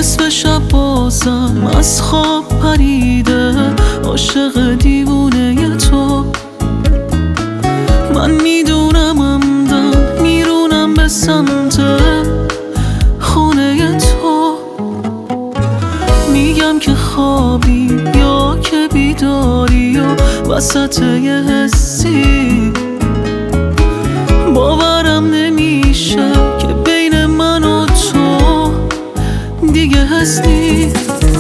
نصف شب بازم از خواب پریده، عاشق دیوونه تو. من میدونم عمدن میرونم به سمت خونه تو. میگم که خوابی یا که بیداری و وسط یه حسی. باورم نمیشه که بین من و تو دیگه هستی.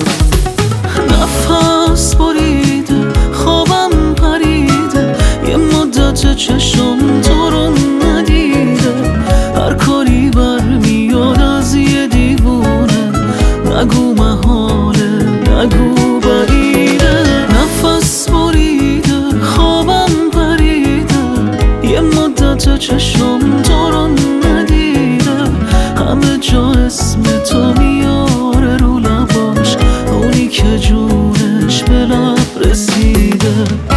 نفس بریده، خوابم پریده، یه مدت چشم تو رو ندیده. هر کاری برمیاد از یه دیوونه، نگو محاله، نگو بعیده. نفس بریده، خوابم پریده، یه مدت چشم تو رو ندیده. همه جا اسم تو میاره رو لباش، اونی که جونش به لب رسیده.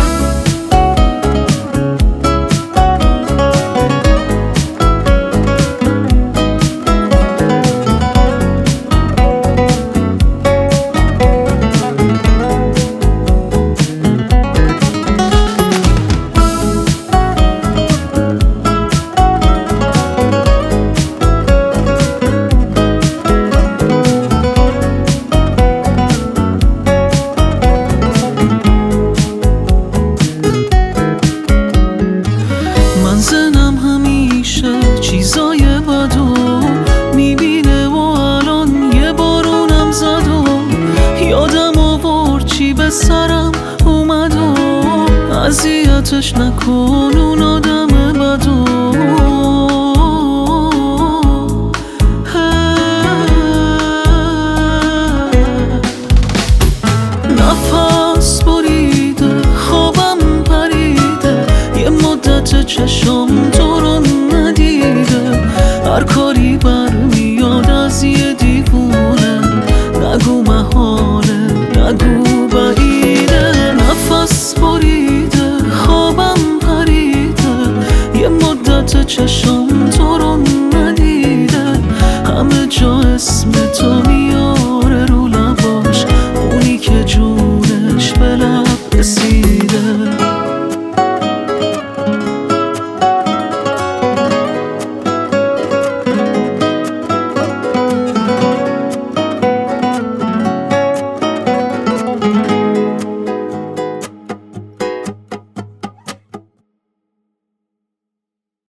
زنم همیشه چیزای بدو میبینه و الان یه بارونم زد و یادم آورد چی به سرم اومد و اذیتش نکن